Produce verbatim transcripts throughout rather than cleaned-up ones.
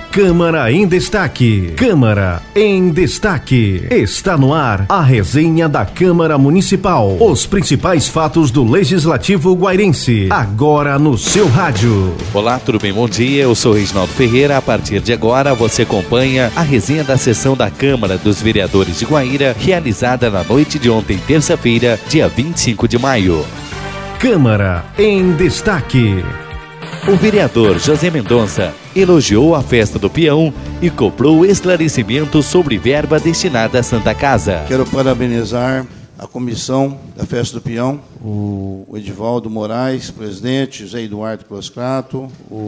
Câmara em Destaque. Câmara em Destaque. Está no ar a resenha da Câmara Municipal. Os principais fatos do Legislativo guairense. Agora no seu rádio. Olá, tudo bem? Bom dia. Eu sou Reginaldo Ferreira. A partir de agora você acompanha a resenha da sessão da Câmara dos Vereadores de Guaíra, realizada na noite de ontem, terça-feira, dia vinte e cinco de maio. Câmara em Destaque. O vereador José Mendonça elogiou a festa do peão e cobrou esclarecimentos sobre verba destinada à Santa Casa. Quero parabenizar a comissão da festa do peão, o Edivaldo Moraes, presidente, José Eduardo Proscrato,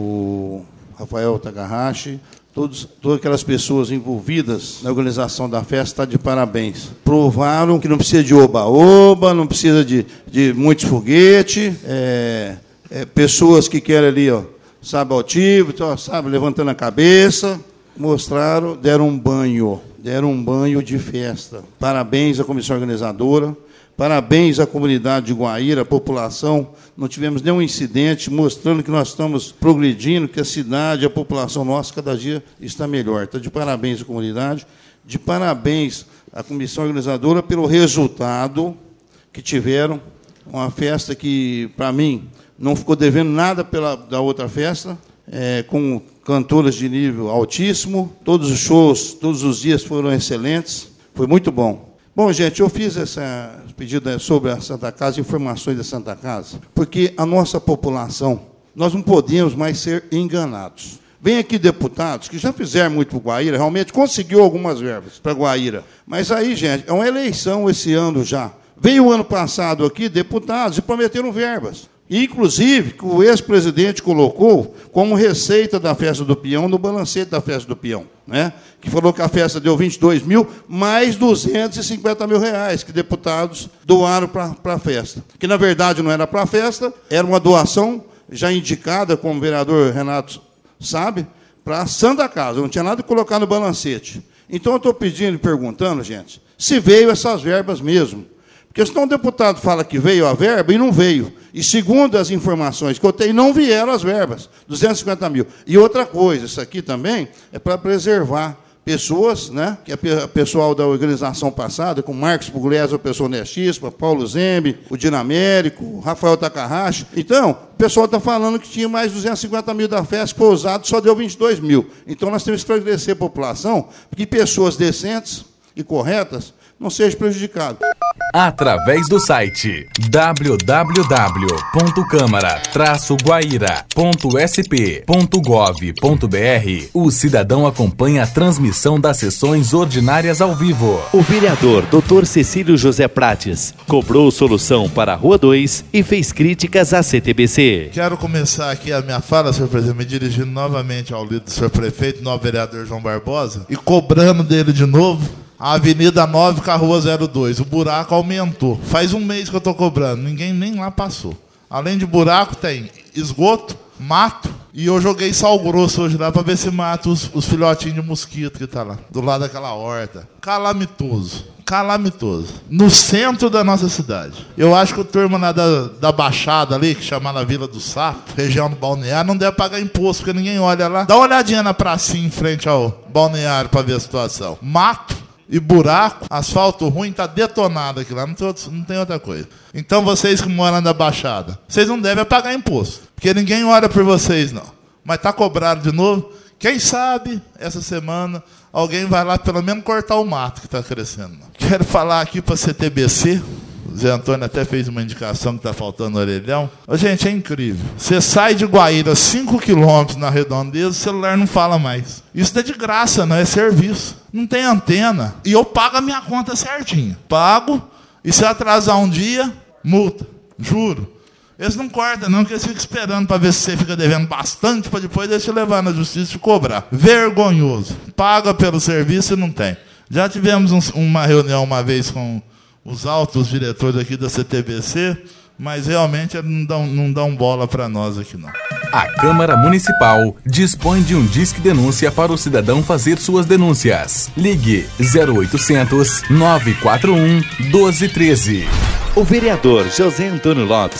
o Rafael Takahashi, todos, todas aquelas pessoas envolvidas na organização da festa estão de parabéns. Provaram que não precisa de oba-oba, não precisa de, de muitos foguetes, é... É, pessoas que querem ali, ó, sabe, altivo, sabe, levantando a cabeça, mostraram, deram um banho, deram um banho de festa. Parabéns à comissão organizadora, parabéns à comunidade de Guaíra, a população, não tivemos nenhum incidente, mostrando que nós estamos progredindo, que a cidade, a população nossa, cada dia está melhor. Então, de parabéns à comunidade, de parabéns à comissão organizadora pelo resultado que tiveram, uma festa que, para mim, não ficou devendo nada pela, da outra festa, é, com cantoras de nível altíssimo. Todos os shows, todos os dias foram excelentes. Foi muito bom. Bom, gente, eu fiz essa pedido sobre a Santa Casa, informações da Santa Casa, porque a nossa população, nós não podemos mais ser enganados. Vem aqui deputados que já fizeram muito para o Guaíra, realmente conseguiu algumas verbas para Guaíra. Mas aí, gente, é uma eleição esse ano já. Veio o ano passado aqui deputados e prometeram verbas. Inclusive, que o ex-presidente colocou como receita da festa do peão no balancete da festa do peão, né? Que falou que a festa deu vinte e dois mil, mais duzentos e cinquenta mil reais que deputados doaram para a festa. Que, na verdade, não era para a festa, era uma doação já indicada, como o vereador Renato sabe, para a Santa Casa. Não tinha nada de colocar no balancete. Então, eu estou pedindo e perguntando, gente, se veio essas verbas mesmo. Porque senão o deputado fala que veio a verba e não veio. E, segundo as informações que eu tenho, não vieram as verbas, duzentos e cinquenta mil. E outra coisa, isso aqui também é para preservar pessoas, né, que é o pessoal da organização passada, com Marcos Pugliese, a pessoa honestíssima, Paulo Zembe, o Dinamérico, o Rafael Takahashi. Então, o pessoal está falando que tinha mais duzentos e cinquenta mil da festa, que foi usado, só deu vinte e dois mil. Então, nós temos que esclarecer a população que pessoas decentes e corretas não sejam prejudicadas. Através do site w w w ponto câmara traço guaíra ponto s p ponto gov ponto b r, o cidadão acompanha a transmissão das sessões ordinárias ao vivo. O vereador doutor Cecílio José Prates cobrou solução para a Rua dois e fez críticas à C T B C. Quero começar aqui a minha fala, senhor presidente, me dirigindo novamente ao líder do senhor prefeito, novo vereador João Barbosa, e cobrando dele de novo a Avenida nove com a Rua zero dois. O buraco aumentou. Faz um mês que eu estou cobrando. Ninguém nem lá passou. Além de buraco, tem esgoto, mato. E eu joguei sal grosso hoje lá para ver se mata os, os filhotinhos de mosquito que tá lá, do lado daquela horta. Calamitoso. Calamitoso. No centro da nossa cidade. Eu acho que o turma lá da, da Baixada ali, que chama na Vila do Sapo, região do Balneário, não deve pagar imposto, porque ninguém olha lá. Dá uma olhadinha na pracinha em frente ao Balneário para ver a situação. Mato e buraco, asfalto ruim, está detonado aqui lá, não tem, outro, não tem outra coisa. Então, vocês que moram na Baixada, vocês não devem pagar imposto, porque ninguém olha por vocês, não. Mas está cobrado de novo. Quem sabe, essa semana, alguém vai lá pelo menos cortar o mato que está crescendo. Quero falar aqui para a C T B C, o Zé Antônio até fez uma indicação que está faltando orelhão. Ô, gente, é incrível. Você sai de Guaíra cinco quilômetros na redondeza, o celular não fala mais. Isso não é de graça, não é serviço. Não tem antena. E eu pago a minha conta certinho. Pago, e se atrasar um dia, multa. Juro. Eles não cortam, não, porque eles ficam esperando para ver se você fica devendo bastante, para depois eles te levar na justiça e te cobrar. Vergonhoso. Paga pelo serviço e não tem. Já tivemos um, uma reunião uma vez com os altos diretores aqui da C T B C, mas realmente não dão, não dão bola para nós aqui, não. A Câmara Municipal dispõe de um disque denúncia para o cidadão fazer suas denúncias. Ligue zero oitocentos, nove quatro um, doze treze. O vereador José Antônio Lopes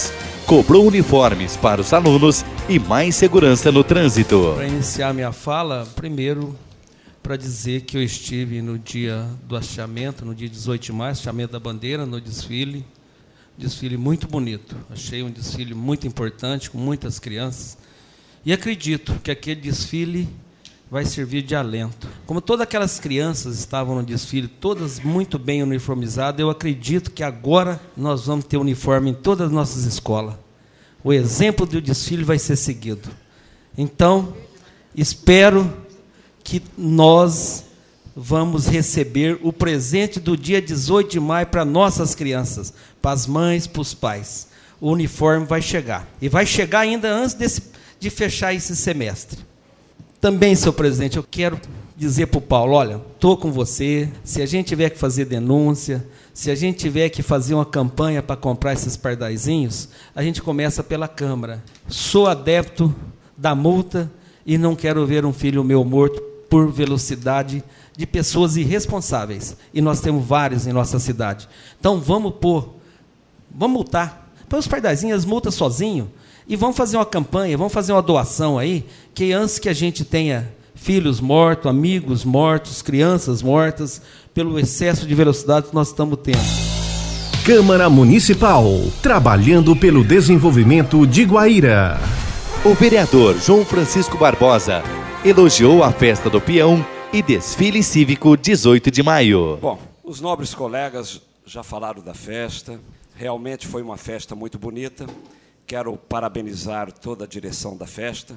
cobrou uniformes para os alunos e mais segurança no trânsito. Para iniciar minha fala, primeiro, para dizer que eu estive no dia do hasteamento, no dia dezoito de maio, hasteamento da bandeira, no desfile, desfile muito bonito. Achei um desfile muito importante, com muitas crianças, e acredito que aquele desfile vai servir de alento. Como todas aquelas crianças estavam no desfile, todas muito bem uniformizadas, eu acredito que agora nós vamos ter uniforme em todas as nossas escolas. O exemplo do desfile vai ser seguido. Então, espero que nós vamos receber o presente do dia dezoito de maio para nossas crianças, para as mães, para os pais. O uniforme vai chegar. E vai chegar ainda antes desse, de fechar esse semestre. Também, senhor presidente, eu quero dizer para o Paulo, olha, estou com você, se a gente tiver que fazer denúncia, se a gente tiver que fazer uma campanha para comprar esses pardaizinhos, a gente começa pela Câmara. Sou adepto da multa e não quero ver um filho meu morto por velocidade de pessoas irresponsáveis. E nós temos vários em nossa cidade. Então, vamos pôr, vamos multar. Põe os pardaizinhos, multa sozinho. E vamos fazer uma campanha, vamos fazer uma doação aí, que antes que a gente tenha filhos mortos, amigos mortos, crianças mortas, pelo excesso de velocidade que nós estamos tendo. Câmara Municipal, trabalhando pelo desenvolvimento de Guaíra. O vereador João Francisco Barbosa elogiou a festa do peão e desfile cívico dezoito de maio. Bom, os nobres colegas já falaram da festa, realmente foi uma festa muito bonita. Quero parabenizar toda a direção da festa,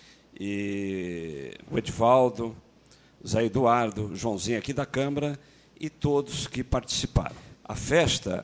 e o Edivaldo, o Zé Eduardo, o Joãozinho aqui da Câmara e todos que participaram. A festa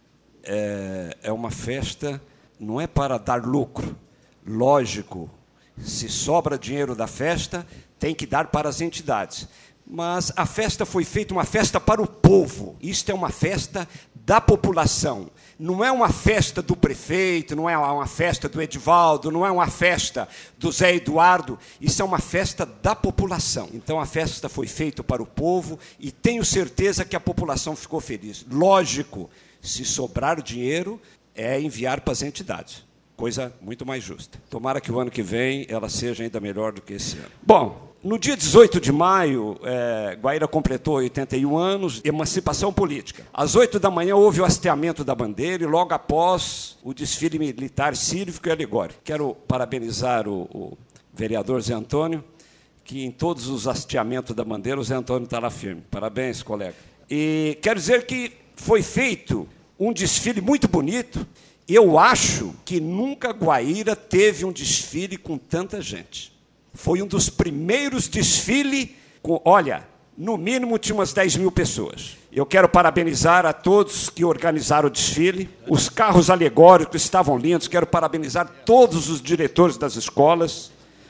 é, é uma festa, não é para dar lucro. Lógico, se sobra dinheiro da festa, tem que dar para as entidades. Mas a festa foi feita uma festa para o povo. Isto é uma festa da população. Não é uma festa do prefeito, não é uma festa do Edivaldo, não é uma festa do Zé Eduardo. Isso é uma festa da população. Então, a festa foi feita para o povo e tenho certeza que a população ficou feliz. Lógico, se sobrar dinheiro, é enviar para as entidades. Coisa muito mais justa. Tomara que o ano que vem ela seja ainda melhor do que esse ano. Bom, no dia dezoito de maio, é, Guaíra completou oitenta e um anos, emancipação política. Às oito da manhã houve o hasteamento da bandeira e logo após o desfile militar cívico e alegórico. Quero parabenizar o, o vereador Zé Antônio, que em todos os hasteamentos da bandeira o Zé Antônio está lá firme. Parabéns, colega. E quero dizer que foi feito um desfile muito bonito. Eu acho que nunca Guaíra teve um desfile com tanta gente. Foi um dos primeiros desfiles com, olha, no mínimo tinha umas dez mil pessoas. Eu quero parabenizar a todos que organizaram o desfile. Os carros alegóricos estavam lindos. Quero parabenizar todos os diretores das escolas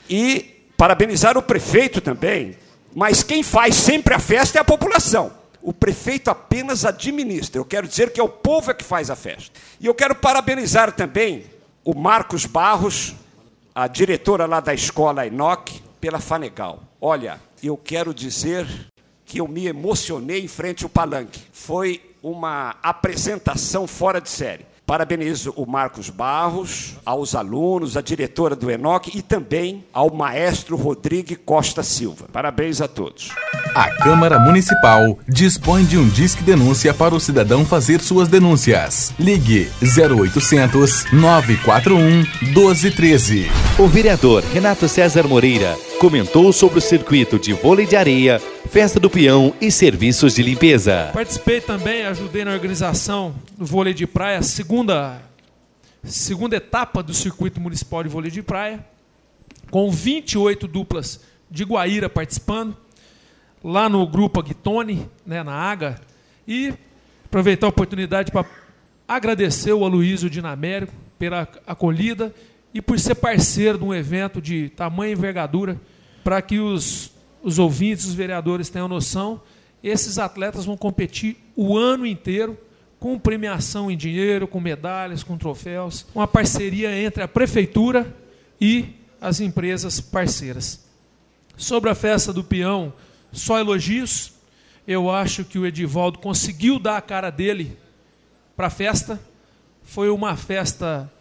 e parabenizar o prefeito também. Mas quem faz sempre a festa é a população. O prefeito apenas administra. Eu quero dizer que é o povo que faz a festa. E eu quero parabenizar também o Marcos Barros, a diretora lá da escola Enoque, pela Fanegal. Olha, eu quero dizer que eu me emocionei em frente ao palanque. Foi uma apresentação fora de série. Parabenizo o Marcos Barros, aos alunos, à diretora do Enoque e também ao maestro Rodrigo Costa Silva. Parabéns a todos. A Câmara Municipal dispõe de um Disque Denúncia para o cidadão fazer suas denúncias. Ligue zero oitocentos, nove quatro um, um dois um três. O vereador Renato César Moreira comentou sobre o circuito de vôlei de areia, festa do peão e serviços de limpeza. Participei também, ajudei na organização do vôlei de praia, segunda, segunda etapa do circuito municipal de vôlei de praia, com vinte e oito duplas de Guaíra participando, lá no grupo Aguitone, né, na Aga, e aproveitar a oportunidade para agradecer o Aloysio Dinamérico pela acolhida e por ser parceiro de um evento de tamanha envergadura, para que os, os ouvintes, os vereadores tenham noção, esses atletas vão competir o ano inteiro com premiação em dinheiro, com medalhas, com troféus, uma parceria entre a prefeitura e as empresas parceiras. Sobre a festa do peão, só elogios. Eu acho que o Edivaldo conseguiu dar a cara dele para a festa. Foi uma festa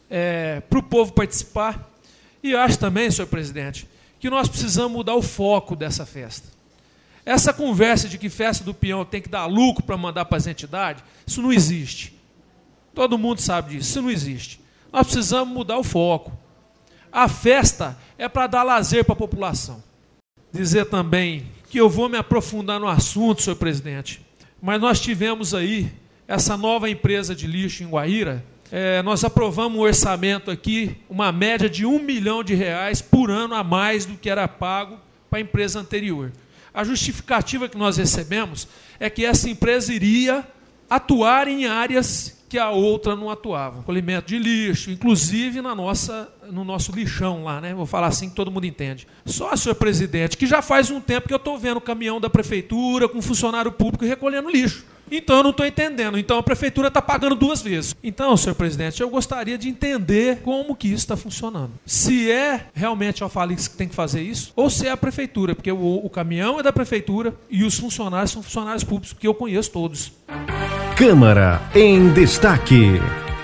é, para o povo participar. E acho também, senhor presidente, que nós precisamos mudar o foco dessa festa. Essa conversa de que festa do peão tem que dar lucro para mandar para as entidades, isso não existe. Todo mundo sabe disso, isso não existe. Nós precisamos mudar o foco. A festa é para dar lazer para a população. Dizer também que eu vou me aprofundar no assunto, senhor presidente, mas nós tivemos aí essa nova empresa de lixo em Guaíra. É, nós aprovamos um orçamento aqui, uma média de um milhão de reais por ano a mais do que era pago para a empresa anterior. A justificativa que nós recebemos é que essa empresa iria atuar em áreas que a outra não atuava. Recolhimento de lixo, inclusive na nossa, no nosso lixão lá, né? Vou falar assim que todo mundo entende. Só, senhor presidente, que já faz um tempo que eu estou vendo o caminhão da prefeitura com funcionário público recolhendo lixo. Então eu não estou entendendo. Então a prefeitura está pagando duas vezes. Então, senhor presidente, eu gostaria de entender como que isso está funcionando. Se é realmente a Alfalix que tem que fazer isso, ou se é a prefeitura, porque o, o caminhão é da prefeitura e os funcionários são funcionários públicos, que eu conheço todos. Câmara em Destaque.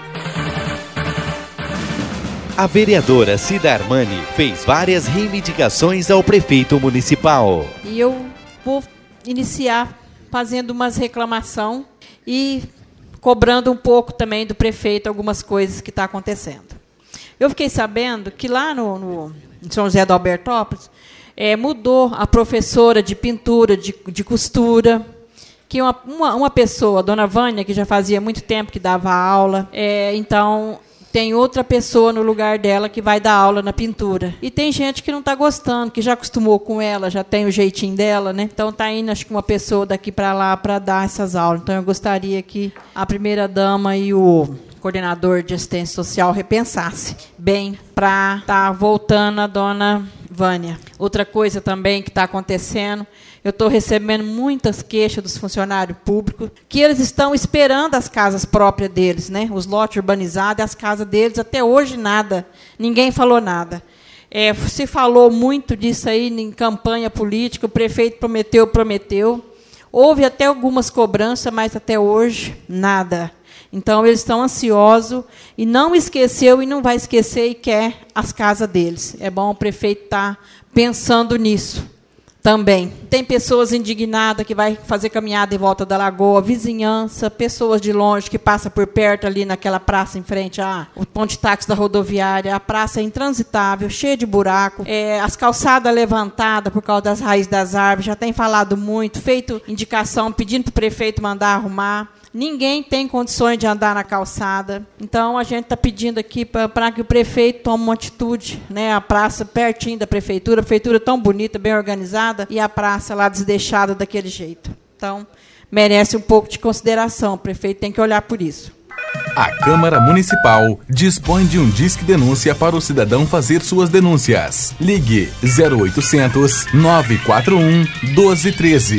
A vereadora Cida Armani fez várias reivindicações ao prefeito municipal. E eu vou iniciar fazendo umas reclamações e cobrando um pouco também do prefeito algumas coisas que estão acontecendo. Eu fiquei sabendo que lá no, no em São José do Albertópolis é, mudou a professora de pintura, de, de costura, que uma, uma, uma pessoa, a dona Vânia, que já fazia muito tempo que dava aula, é, então tem outra pessoa no lugar dela que vai dar aula na pintura. E tem gente que não está gostando, que já acostumou com ela, já tem o jeitinho dela, né? Então está indo, acho que uma pessoa daqui para lá para dar essas aulas. Então eu gostaria que a primeira-dama e o coordenador de assistência social repensasse bem para estar tá voltando a dona Vânia. Outra coisa também que está acontecendo, eu estou recebendo muitas queixas dos funcionários públicos, que eles estão esperando as casas próprias deles, né? Os lotes urbanizados, as casas deles, até hoje nada, ninguém falou nada. É, se falou muito disso aí em campanha política, o prefeito prometeu, prometeu. Houve até algumas cobranças, mas até hoje nada. Então, eles estão ansiosos e não esqueceu e não vai esquecer e quer as casas deles. É bom o prefeito estar pensando nisso também. Tem pessoas indignadas que vai fazer caminhada em volta da lagoa, vizinhança, pessoas de longe que passam por perto ali naquela praça em frente ao ponto de táxi da rodoviária. A praça é intransitável, cheia de buraco, é, as calçadas levantadas por causa das raízes das árvores, já tem falado muito, feito indicação, pedindo para o prefeito mandar arrumar. Ninguém tem condições de andar na calçada. Então, a gente está pedindo aqui para que o prefeito tome uma atitude, né? A praça pertinho da prefeitura, a prefeitura tão bonita, bem organizada, e a praça lá desdeixada daquele jeito. Então, merece um pouco de consideração. O prefeito tem que olhar por isso. A Câmara Municipal dispõe de um Disque Denúncia para o cidadão fazer suas denúncias. Ligue zero oitocentos, nove quatro um, um dois um três.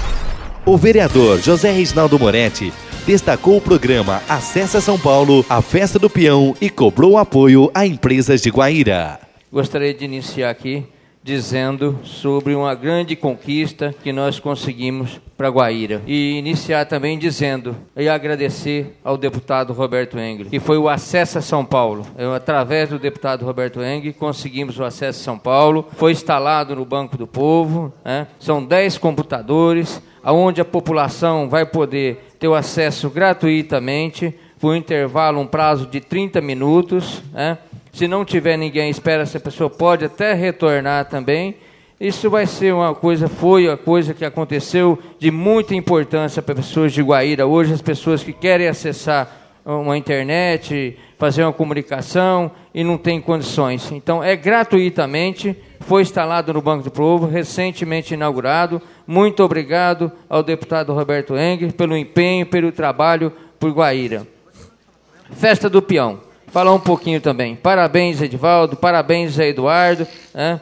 O vereador José Reginaldo Moretti destacou o programa Acessa São Paulo, a Festa do Peão e cobrou apoio a empresas de Guaíra. Gostaria de iniciar aqui dizendo sobre uma grande conquista que nós conseguimos para Guaíra. E iniciar também dizendo e agradecer ao deputado Roberto Engel, que foi o Acessa São Paulo. Eu, através do deputado Roberto Engel, conseguimos o Acessa São Paulo. Foi instalado no Banco do Povo, né? São dez computadores, onde a população vai poder ter o acesso gratuitamente, por um intervalo, um prazo de trinta minutos, né? Se não tiver ninguém, espera, essa pessoa pode até retornar também. Isso vai ser uma coisa, foi a coisa que aconteceu de muita importância para pessoas de Guaíra. Hoje, as pessoas que querem acessar uma internet, fazer uma comunicação e não tem condições. Então, é gratuitamente, foi instalado no Banco do Povo, recentemente inaugurado. Muito obrigado ao deputado Roberto Engel pelo empenho, pelo trabalho por Guaíra. Festa do Peão. Falar um pouquinho também. Parabéns, Edivaldo, parabéns, Zé Eduardo, né?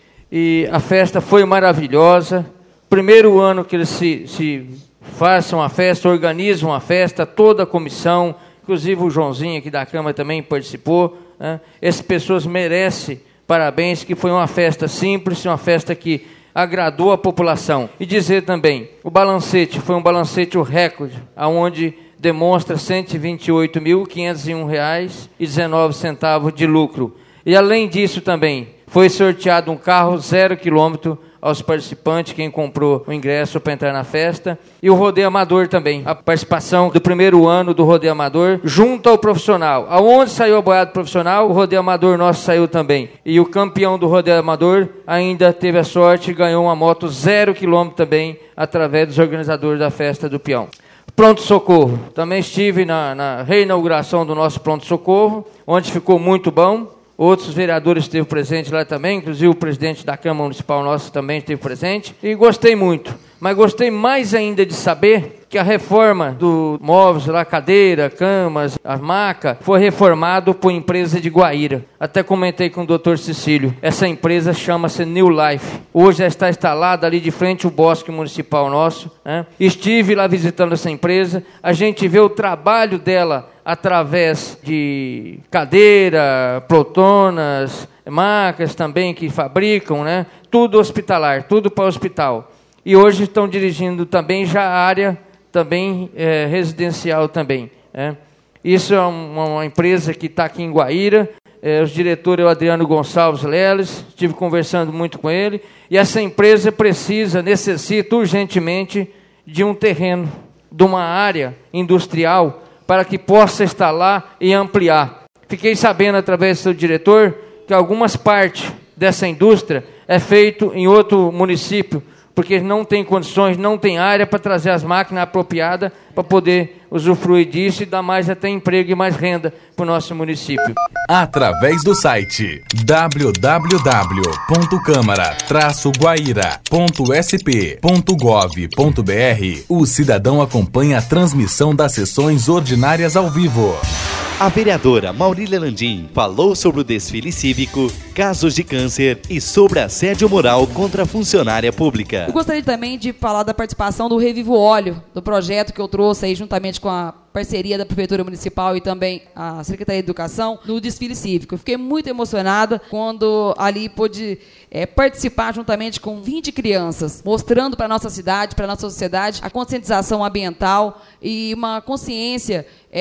E a festa foi maravilhosa. Primeiro ano que eles se, se façam a festa, organizam a festa, toda a comissão, inclusive o Joãozinho aqui da Câmara também participou, né? Essas pessoas merecem parabéns, que foi uma festa simples, uma festa que agradou a população. E dizer também, o balancete foi um balancete recorde, onde demonstra cento e vinte e oito mil, quinhentos e um reais e dezenove centavos de lucro. E além disso também, foi sorteado um carro zero quilômetro aos participantes, quem comprou o ingresso para entrar na festa, e o rodeio amador também, a participação do primeiro ano do rodeio amador, junto ao profissional. Aonde saiu a boiada profissional, o rodeio amador nosso saiu também. E o campeão do rodeio amador ainda teve a sorte e ganhou uma moto zero quilômetro também, através dos organizadores da festa do peão. Pronto-socorro, também estive na, na reinauguração do nosso pronto-socorro, onde ficou muito bom. Outros vereadores esteve presente lá também, inclusive o presidente da Câmara Municipal nosso também esteve presente. E gostei muito, mas gostei mais ainda de saber que a reforma do móveis, lá, cadeira, camas, a maca, foi reformado por empresa de Guaíra. Até comentei com o doutor Cecílio. Essa empresa chama-se New Life. Hoje já está instalada ali de frente ao bosque municipal nosso, né? Estive lá visitando essa empresa. A gente vê o trabalho dela através de cadeira, protonas, macas também que fabricam, né? Tudo hospitalar, tudo para o hospital. E hoje estão dirigindo também já a área também é, residencial também. É. Isso é uma, uma empresa que está aqui em Guaíra. É, o diretor é o Adriano Gonçalves Leles, estive conversando muito com ele. E essa empresa precisa, necessita urgentemente de um terreno, de uma área industrial, para que possa instalar e ampliar. Fiquei sabendo, através do seu diretor, que algumas partes dessa indústria é feito em outro município, porque não tem condições, não tem área para trazer as máquinas apropriadas para poder usufruir disso e dar mais até emprego e mais renda para o nosso município. Através do site w w w ponto câmara traço guaíra ponto s p ponto gov ponto b r, o cidadão acompanha a transmissão das sessões ordinárias ao vivo. A vereadora Maurília Landim falou sobre o desfile cívico, casos de câncer e sobre assédio moral contra a funcionária pública. Eu gostaria também de falar da participação do Revivo Óleo, do projeto que eu trouxe aí juntamente com a parceria da Prefeitura Municipal e também a Secretaria de Educação no desfile cívico. Eu fiquei muito emocionada quando ali pude é, participar juntamente com vinte crianças, mostrando para a nossa cidade, para a nossa sociedade, a conscientização ambiental e uma consciência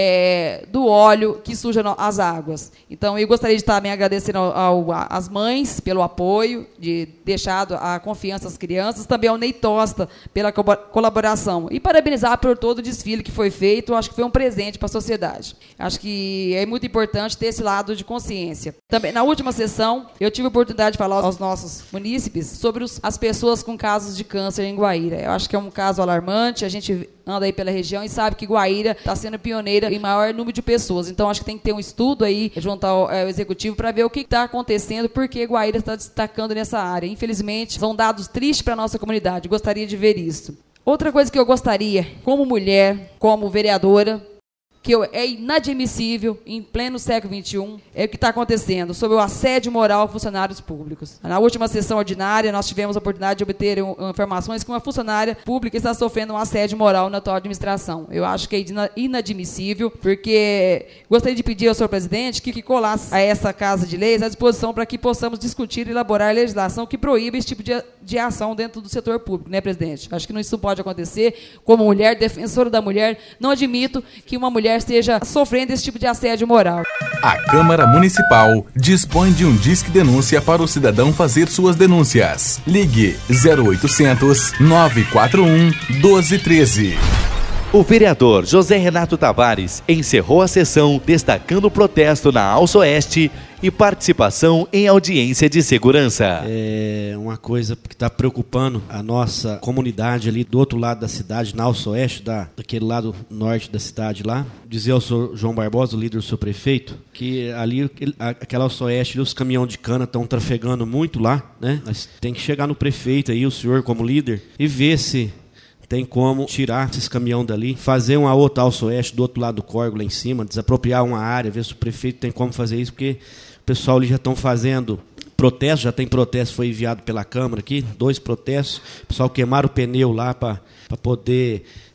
é, do óleo que suja as águas. Então, eu gostaria de estar me agradecendo ao, ao, às mães pelo apoio, de deixado a confiança às crianças, também ao Ney Tosta pela co colaboração. E parabenizar por todo o desfile que foi feito. Eu acho que foi um presente para a sociedade. Acho que é muito importante ter esse lado de consciência. Também, na última sessão, eu tive a oportunidade de falar aos nossos munícipes sobre os, as pessoas com casos de câncer em Guaíra. Eu acho que é um caso alarmante. A gente anda aí pela região e sabe que Guaíra está sendo pioneira em maior número de pessoas. Então, acho que tem que ter um estudo aí, junto ao, ao executivo, para ver o que está acontecendo, porque Guaíra está destacando nessa área. Infelizmente, são dados tristes para a nossa comunidade. Gostaria de ver isso. Outra coisa que eu gostaria, como mulher, como vereadora, que eu, é inadmissível, em pleno século vinte e um, é o que está acontecendo sobre o assédio moral a funcionários públicos. Na última sessão ordinária, nós tivemos a oportunidade de obter um, informações que uma funcionária pública está sofrendo um assédio moral na atual administração. Eu acho que é inadmissível, porque gostaria de pedir ao senhor presidente que, que colasse a essa Casa de Leis à disposição para que possamos discutir e elaborar legislação que proíba esse tipo de, de ação dentro do setor público, né, presidente? Acho que isso não pode acontecer. Como mulher, defensora da mulher, não admito que uma mulher esteja sofrendo esse tipo de assédio moral. A Câmara Municipal dispõe de um disque denúncia para o cidadão fazer suas denúncias. Ligue zero oitocentos, nove quatro um, doze treze. O vereador José Renato Tavares encerrou a sessão destacando o protesto na Alça Oeste e participação em audiência de segurança. É uma coisa que está preocupando a nossa comunidade ali do outro lado da cidade, na Alça Oeste, da, daquele lado norte da cidade lá. Dizer ao senhor João Barbosa, o líder do seu prefeito, que ali, aquela Alça Oeste, os caminhões de cana estão trafegando muito lá, né? Mas tem que chegar no prefeito aí, o senhor como líder, e ver se tem como tirar esses caminhões dali, fazer uma outra Alça Oeste do outro lado do córrego lá em cima, desapropriar uma área, ver se o prefeito tem como fazer isso, porque o pessoal ali já estão fazendo protesto, já tem protesto, foi enviado pela Câmara aqui, dois protestos, o pessoal queimaram o pneu lá para poder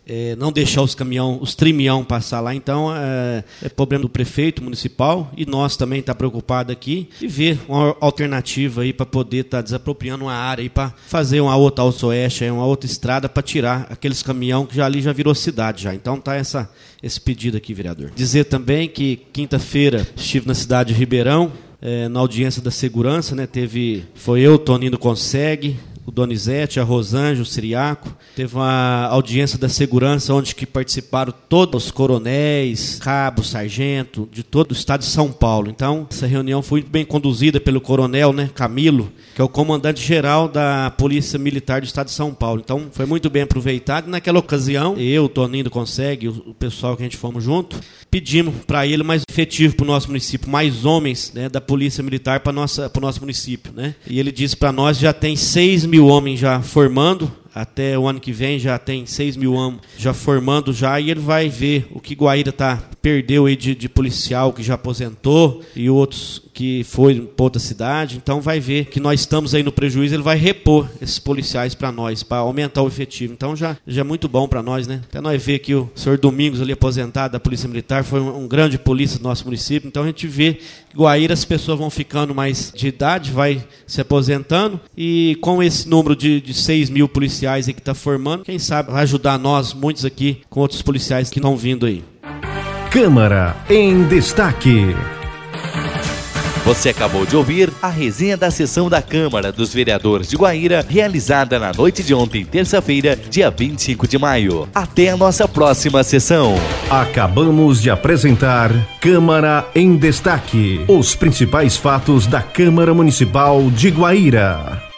É, não deixar os caminhão, os trimião passar lá. Então é, é problema do prefeito municipal e nós também está preocupado aqui e ver uma alternativa aí para poder estar tá desapropriando uma área aí para fazer uma outra Alto-Oeste, uma outra estrada para tirar aqueles caminhão que já ali já virou cidade já. Então tá essa, esse pedido aqui, vereador. Dizer também que quinta-feira estive na cidade de Ribeirão, é, na audiência da segurança, né? Teve, foi eu, Toninho Consegue, o Donizete, a Rosângela, o Siriaco. Teve uma audiência da segurança onde que participaram todos os coronéis, cabos, sargento, de todo o estado de São Paulo. Então, essa reunião foi muito bem conduzida pelo coronel, né, Camilo, que é o comandante-geral da Polícia Militar do estado de São Paulo. Então, foi muito bem aproveitado. Naquela ocasião, eu, o Toninho Consegue, o pessoal que a gente fomos junto, pedimos para ele mais efetivo para o nosso município, mais homens, né, da Polícia Militar para o nosso município, né? E ele disse para nós já tem seis mil homens já formando, até o ano que vem já tem seis mil homens já formando já, e ele vai ver o que Guaíra tá, perdeu aí de, de policial que já aposentou e outros que foi para outra cidade. Então vai ver que nós estamos aí no prejuízo, ele vai repor esses policiais para nós, para aumentar o efetivo. Então já, já é muito bom para nós, né? Até nós ver que o senhor Domingos ali aposentado da Polícia Militar foi um, um grande polícia do nosso município. Então a gente vê que Guaíra as pessoas vão ficando mais de idade, vai se aposentando, e com esse número de, de seis mil policiais aí que está formando, quem sabe vai ajudar nós, muitos aqui, com outros policiais que estão vindo aí. Câmara em Destaque. Você acabou de ouvir a resenha da sessão da Câmara dos Vereadores de Guaíra, realizada na noite de ontem, terça-feira, dia vinte e cinco de maio. Até a nossa próxima sessão. Acabamos de apresentar Câmara em Destaque. Os principais fatos da Câmara Municipal de Guaíra.